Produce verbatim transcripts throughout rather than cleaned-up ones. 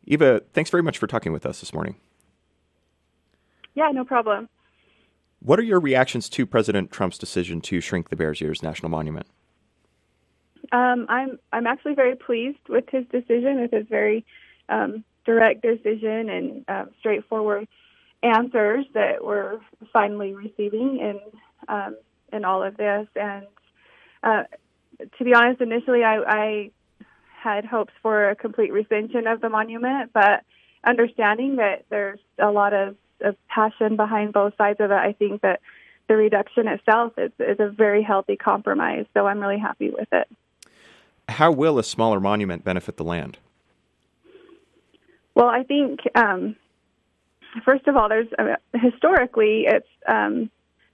Eva, thanks very much for talking with us this morning. Yeah, no problem. What are your reactions to President Trump's decision to shrink the Bears Ears National Monument? Um, I'm I'm actually very pleased with his decision, with his very um, direct decision and uh, straightforward answers that we're finally receiving in um, in all of this. And uh, to be honest, initially I, I had hopes for a complete rescission of the monument, but understanding that there's a lot of, of passion behind both sides of it, I think that the reduction itself is, is a very healthy compromise. So I'm really happy with it. How will a smaller monument benefit the land? Well, I think, um, first of all, there's uh, historically, it's, um,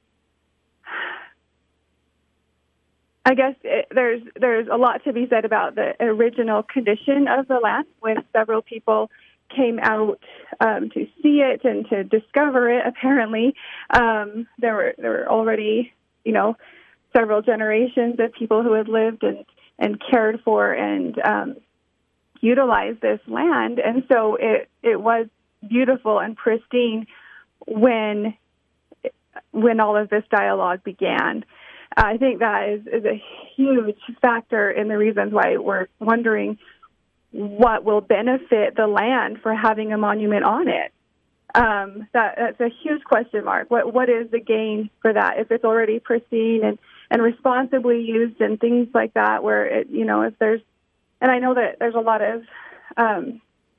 I guess it, there's there's a lot to be said about the original condition of the land when several people came out um, to see it and to discover it. Apparently, um, there were there were already, you know, several generations of people who had lived and and cared for and um, utilized this land. And so it, it was beautiful and pristine when when all of this dialogue began. I think that is, is a huge factor in the reasons why we're wondering what will benefit the land for having a monument on it. Um, that, that's a huge question mark. What What is the gain for that if it's already pristine and and responsibly used and things like that, where it, you know, if there's, and I know that there's a lot of, um,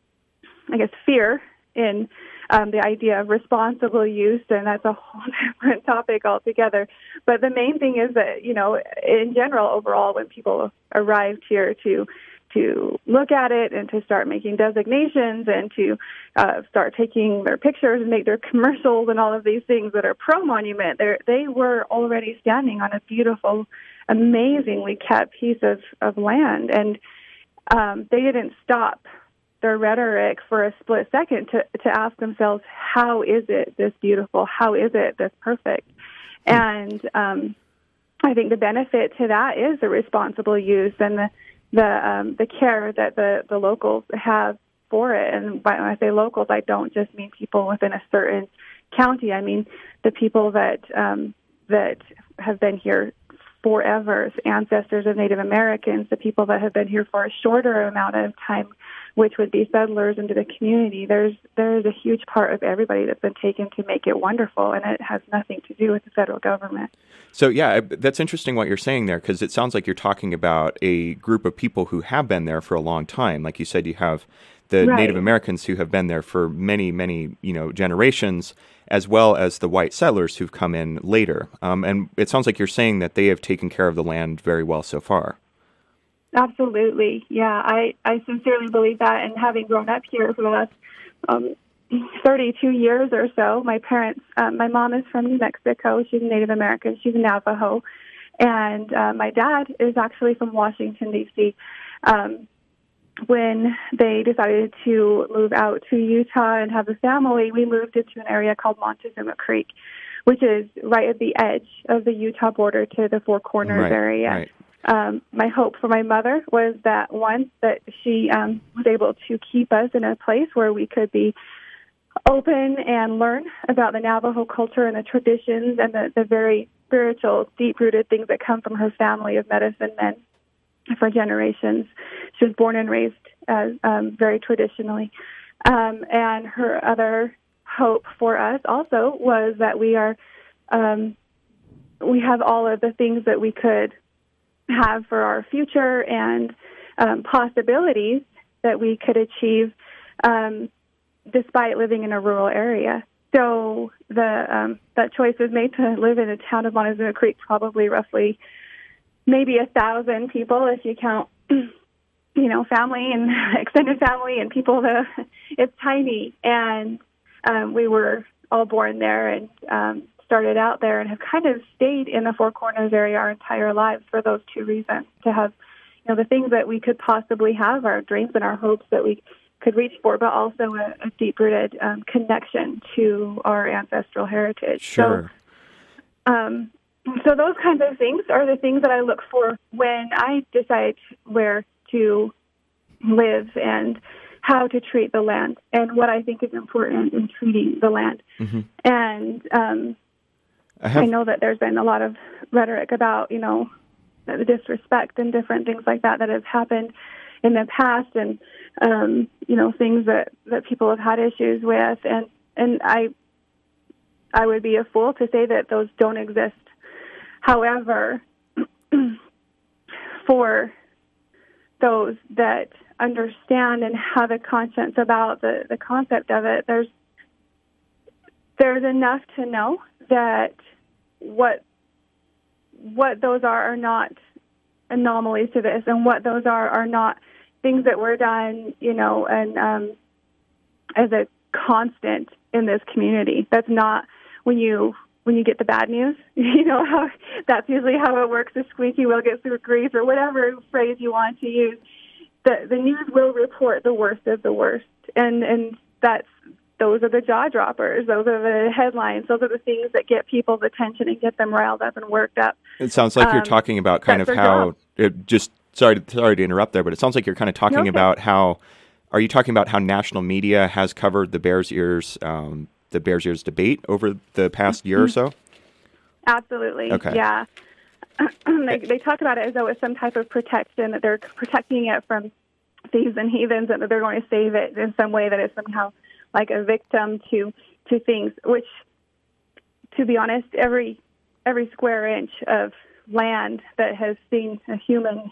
I guess, fear in um, the idea of responsible use, and that's a whole different topic altogether. But the main thing is that, you know, in general, overall, when people arrived here to to look at it and to start making designations and to uh, start taking their pictures and make their commercials and all of these things that are pro-monument, they were already standing on a beautiful, amazingly kept piece of, of land. And um, they didn't stop their rhetoric for a split second to, to ask themselves, how is it this beautiful? How is it this perfect? And um, I think the benefit to that is the responsible use and the the um, the care that the, the locals have for it. And when I say locals, I don't just mean people within a certain county. I mean the people that um, that have been here forever, ancestors of Native Americans, the people that have been here for a shorter amount of time, which would be settlers into the community. There's there's a huge part of everybody that's been taken to make it wonderful, and it has nothing to do with the federal government. So, yeah, that's interesting what you're saying there, because it sounds like you're talking about a group of people who have been there for a long time. Like you said, you have the Right. Native Americans who have been there for many, many, you know, generations, as well as the white settlers who've come in later. Um, and it sounds like you're saying that they have taken care of the land very well so far. Absolutely. Yeah, I, I sincerely believe that. And having grown up here for the last um, thirty-two years or so, my parents, um, my mom is from New Mexico. She's Native American. She's a Navajo. And uh, my dad is actually from Washington, D C Um, when they decided to move out to Utah and have a family, we moved into an area called Montezuma Creek, which is right at the edge of the Utah border to the Four Corners Right, area. right. Um, my hope for my mother was that, one, that she um, was able to keep us in a place where we could be open and learn about the Navajo culture and the traditions and the, the very spiritual, deep-rooted things that come from her family of medicine men for generations. She was born and raised as um, very traditionally. Um, and her other hope for us also was that we are, um, we have all of the things that we could have for our future and um, possibilities that we could achieve um, despite living in a rural area. So the um, that choice was made to live in the town of Montezuma Creek, probably roughly maybe a thousand people if you count, you know, family and extended family and people. The, it's tiny, and um, we were all born there and um, started out there and have kind of stayed in the Four Corners area our entire lives for those two reasons, to have, you know, the things that we could possibly have, our dreams and our hopes that we could reach for, but also a, a deep-rooted um, connection to our ancestral heritage. Sure. So, um, so those kinds of things are the things that I look for when I decide where to live and how to treat the land and what I think is important in treating the land. Mm-hmm. And um, I, have... I know that there's been a lot of rhetoric about, you know, the disrespect and different things like that that have happened in the past, and um, you know, things that, that people have had issues with, and and I I would be a fool to say that those don't exist. However, for those that understand and have a conscience about the, the concept of it, there's there's enough to know that what what those are are not anomalies to this, and what those are are not things that were done, you know, and um, as a constant in this community. That's not when you when you get the bad news. You know how that's usually how it works. The squeaky wheel gets the grease, or whatever phrase you want to use. The the news will report the worst of the worst, and and that's those are the jaw droppers. Those are the headlines. Those are the things that get people's attention and get them riled up and worked up. It sounds like um, you're talking about kind of how it just sorry to, sorry to interrupt there, but it sounds like you're kind of talking okay. about how. Are you talking about how national media has covered the Bears Ears um, the Bears Ears debate over the past mm-hmm. year or so? Absolutely. Okay. Yeah. they, they talk about it as though it's some type of protection, that they're protecting it from thieves and heathens, and that they're going to save it in some way that is somehow like a victim to to things, which, to be honest, every every square inch of land that has seen a human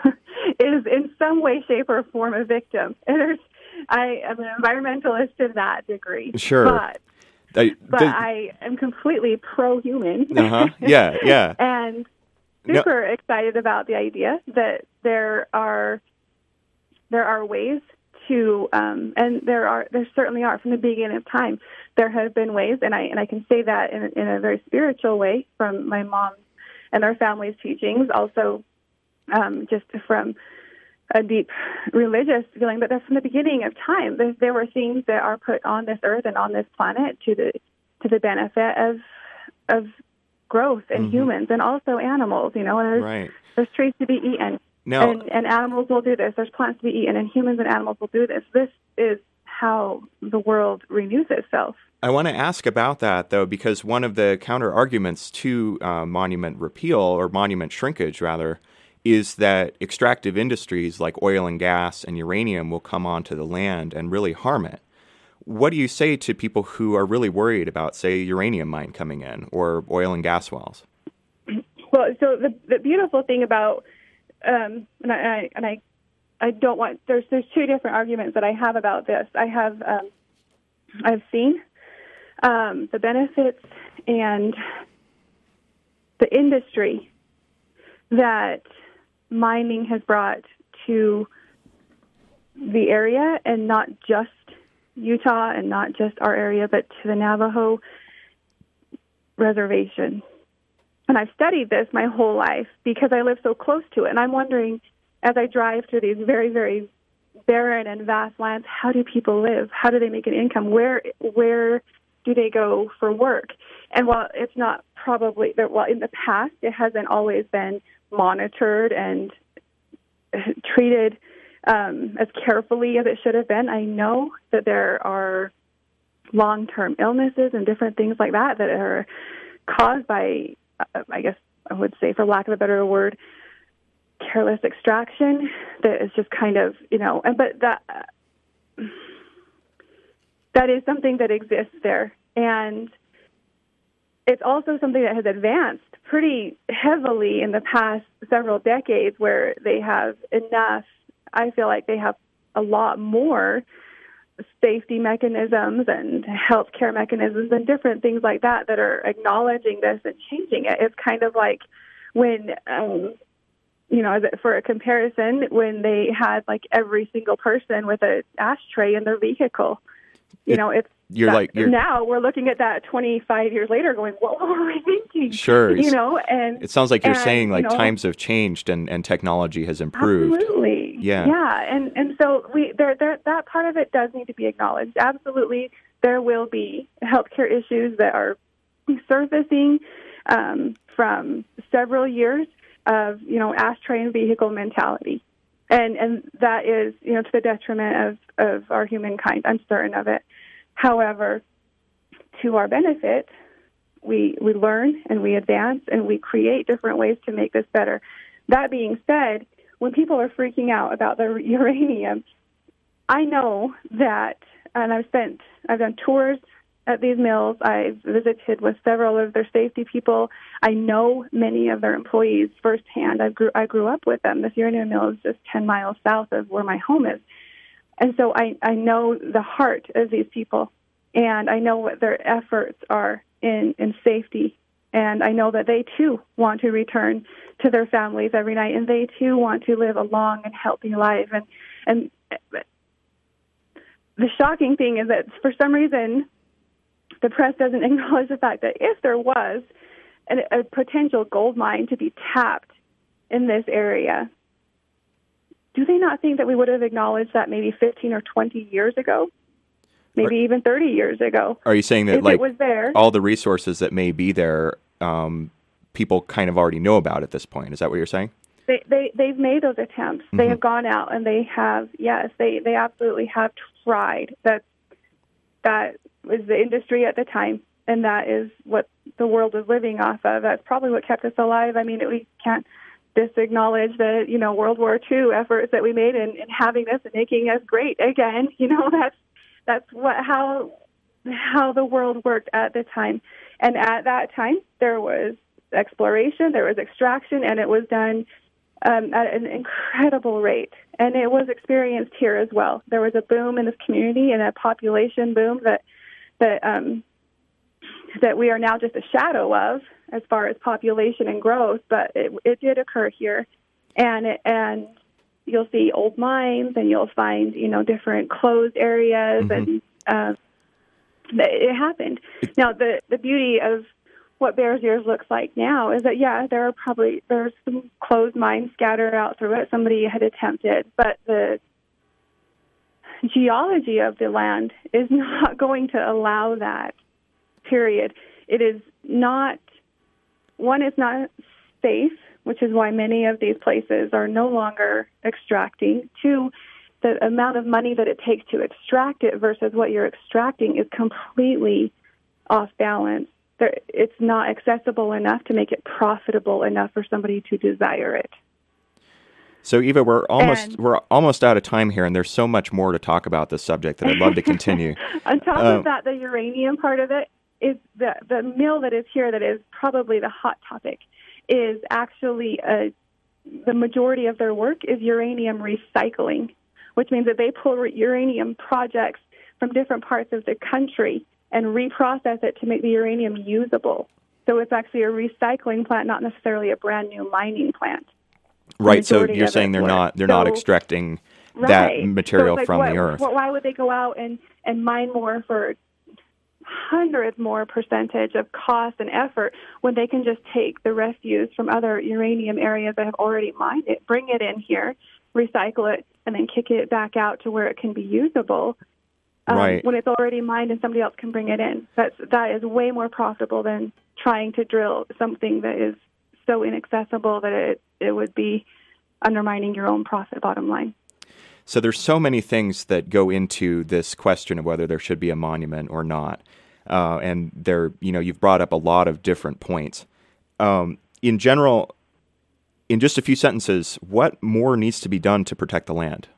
is in some way, shape, or form a victim. And there's, I am an environmentalist to that degree. Sure. But, I, but the, I am completely pro-human. Uh-huh. Yeah, yeah. And super no. excited about the idea that there are there are ways to, um, and there are there certainly are from the beginning of time. There have been ways, and I and I can say that in, in a very spiritual way from my mom and our family's teachings, also um, just from a deep religious feeling. But that's from the beginning of time. There, there were things that are put on this earth and on this planet to the to the benefit of of growth in mm-hmm. humans and also animals. You know, there's right. there's trees to be eaten. No. And, and animals will do this. There's plants to be eaten, and humans and animals will do this. This is how the world renews itself. I want to ask about that, though, because one of the counter-arguments to uh, monument repeal, or monument shrinkage, rather, is that extractive industries like oil and gas and uranium will come onto the land and really harm it. What do you say to people who are really worried about, say, uranium mine coming in or oil and gas wells? Well, so the, the beautiful thing about Um, and I and I, I don't want. There's there's two different arguments that I have about this. I have um, I've seen um, the benefits and the industry that mining has brought to the area, and not just Utah and not just our area, but to the Navajo reservation. And I've studied this my whole life because I live so close to it. And I'm wondering, as I drive through these very, very barren and vast lands, how do people live? How do they make an income? Where where do they go for work? And while it's not probably, well, in the past, it hasn't always been monitored and treated um, as carefully as it should have been. I know that there are long-term illnesses and different things like that that are caused by, I guess I would say, for lack of a better word, careless extraction. That is just kind of, you know, and but that that is something that exists there, and it's also something that has advanced pretty heavily in the past several decades, where they have enough. I feel like they have a lot more safety mechanisms and healthcare mechanisms and different things like that that are acknowledging this and changing it. It's kind of like when, um, you know, for a comparison, when they had like every single person with an ashtray in their vehicle. You know, it's you're like you're, now we're looking at that twenty-five years later, going, "What were we thinking?" Sure, you know, and it sounds like you're and, saying like you know, times have changed and, and technology has improved. Absolutely, yeah, yeah, and and so we there there that part of it does need to be acknowledged. Absolutely, there will be healthcare issues that are surfacing um, from several years of, you know, ashtray and vehicle mentality. And and that is, you know, to the detriment of, of our humankind. I'm certain of it. However, to our benefit, we we learn and we advance and we create different ways to make this better. That being said, when people are freaking out about the uranium, I know that, and I've spent, I've done tours at these mills. I've visited with several of their safety people. I know many of their employees firsthand. I grew I grew up with them. This uranium mill is just ten miles south of where my home is. And so I, I know the heart of these people, and I know what their efforts are in, in safety. And I know that they, too, want to return to their families every night, and they, too, want to live a long and healthy life. And, and the shocking thing is that for some reason, the press doesn't acknowledge the fact that if there was an, a potential gold mine to be tapped in this area, do they not think that we would have acknowledged that maybe fifteen or twenty years ago, maybe are, even thirty years ago? Are you saying that if like it was there, all the resources that may be there, um, people kind of already know about at this point? Is that what you're saying? They, they, they've made those attempts. Mm-hmm. They have gone out and they have, yes, they, they absolutely have tried. That, that was the industry at the time, and that is what the world is living off of. That's probably what kept us alive. I mean, we can't disacknowledge the, you know, World War Two efforts that we made in, in having this and making us great again. You know, that's that's what how how the world worked at the time. And at that time, there was exploration, there was extraction, and it was done um, at an incredible rate. And it was experienced here as well. There was a boom in this community and a population boom that that um, that we are now just a shadow of as far as population and growth, but it, it did occur here. And it, and you'll see old mines, and you'll find, you know, different closed areas, mm-hmm. and uh, it happened. Now, the, the beauty of what Bears Ears looks like now is that, yeah, there are probably, there's some closed mines scattered out through it. Somebody had attempted, but the geology of the land is not going to allow that, period. It is not, one, it's not safe, which is why many of these places are no longer extracting. Two, the amount of money that it takes to extract it versus what you're extracting is completely off balance. There, it's not accessible enough to make it profitable enough for somebody to desire it. So, Eva, we're almost and, we're almost out of time here, and there's so much more to talk about this subject that I'd love to continue. On top um, of that, the uranium part of it is the the mill that is here that is probably the hot topic is actually a, the majority of their work is uranium recycling, which means that they pull uranium projects from different parts of the country and reprocess it to make the uranium usable. So it's actually a recycling plant, not necessarily a brand new mining plant. Right. So you're saying they're work. not they're so, not extracting right. that material so like, from what, the earth. What, why would they go out and, and mine more for hundreds more percentage of cost and effort when they can just take the refuse from other uranium areas that have already mined it, bring it in here, recycle it, and then kick it back out to where it can be usable um, right. when it's already mined and somebody else can bring it in. That's, that is way more profitable than trying to drill something that is so inaccessible that it, it would be undermining your own profit bottom line. So there's so many things that go into this question of whether there should be a monument or not. Uh, and there, you know, you've brought up a lot of different points. Um, in general, in just a few sentences, what more needs to be done to protect the land?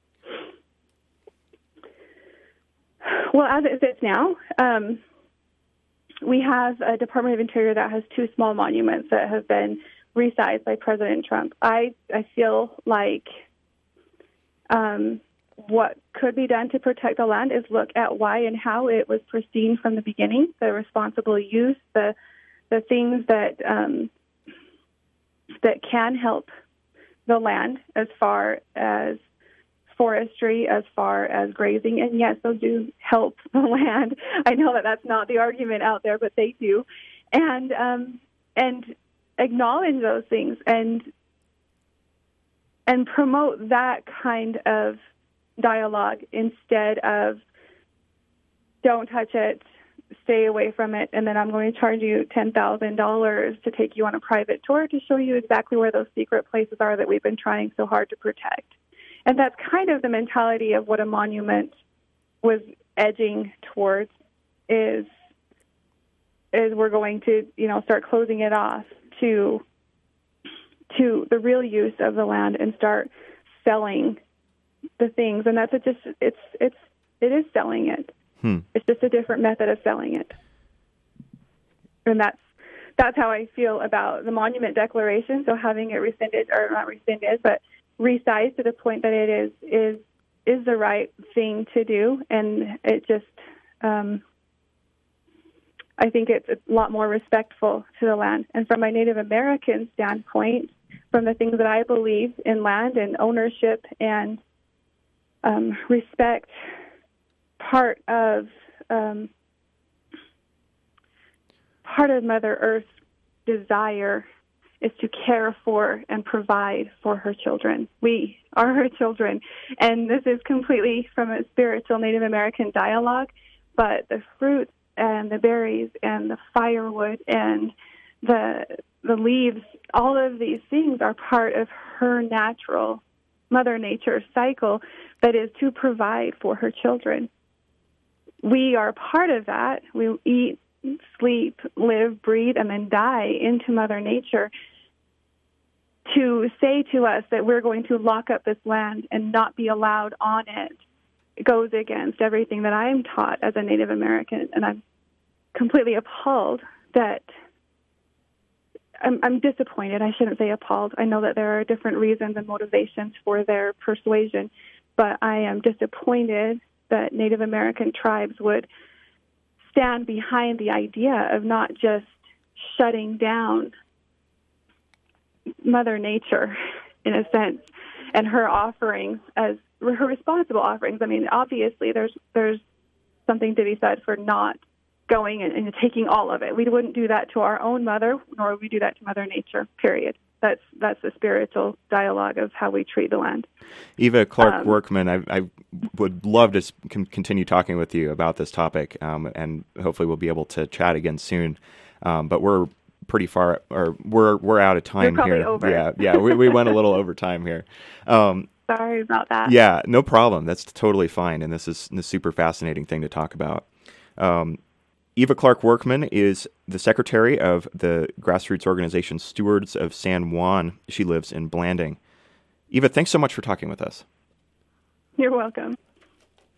Well, as it sits now, um, we have a Department of Interior that has two small monuments that have been resized by President Trump. I, I feel like um, what could be done to protect the land is look at why and how it was pristine from the beginning, the responsible use, the the things that um, that can help the land as far as forestry, as far as grazing. And yes, those do help the land. I know that that's not the argument out there, but they do. And um, and acknowledge those things and and promote that kind of dialogue instead of don't touch it, stay away from it, and then I'm going to charge you ten thousand dollars to take you on a private tour to show you exactly where those secret places are that we've been trying so hard to protect. and that's kind of the mentality of what a monument was edging towards, is is we're going to, you know, start closing it off to to the real use of the land and start selling the things. And that's a just it's it's it is selling it. Hmm. It's just a different method of selling it. And that's that's how I feel about the Monument Declaration. So having it rescinded, or not rescinded, but resized to the point that it is is is the right thing to do, and it just um, I think it's a lot more respectful to the land. And from my Native American standpoint, from the things that I believe in land and ownership and um, respect, part of um, part of Mother Earth's desire is to care for and provide for her children. We are her children. And this is completely from a spiritual Native American dialogue, but the fruits and the berries and the firewood and the the leaves, all of these things are part of her natural Mother Nature cycle that is to provide for her children. We are part of that. We eat, sleep, live, breathe, and then die into Mother Nature. To say to us that we're going to lock up this land and not be allowed on it goes against everything that I'm taught as a Native American, and I'm completely appalled that I'm, I'm disappointed. I shouldn't say appalled. I know that there are different reasons and motivations for their persuasion, but I am disappointed that Native American tribes would stand behind the idea of not just shutting down Mother Nature, in a sense, and her offerings as her responsible offerings. I mean, obviously, there's there's something to be said for not going and, and taking all of it. We wouldn't do that to our own mother, nor would we do that to Mother Nature, period. That's that's the spiritual dialogue of how we treat the land. Eva Clark um, Workman, I, I would love to continue talking with you about this topic, um, and hopefully we'll be able to chat again soon. Um, but we're pretty far, or we're we're out of time You're here. Over. Yeah, yeah, we we went a little over time here. Um, Sorry about that. Yeah, no problem. That's totally fine, and this is a super fascinating thing to talk about. Um, Eva Clark Workman is the secretary of the grassroots organization Stewards of San Juan. She lives in Blanding. Eva, thanks so much for talking with us. You're welcome.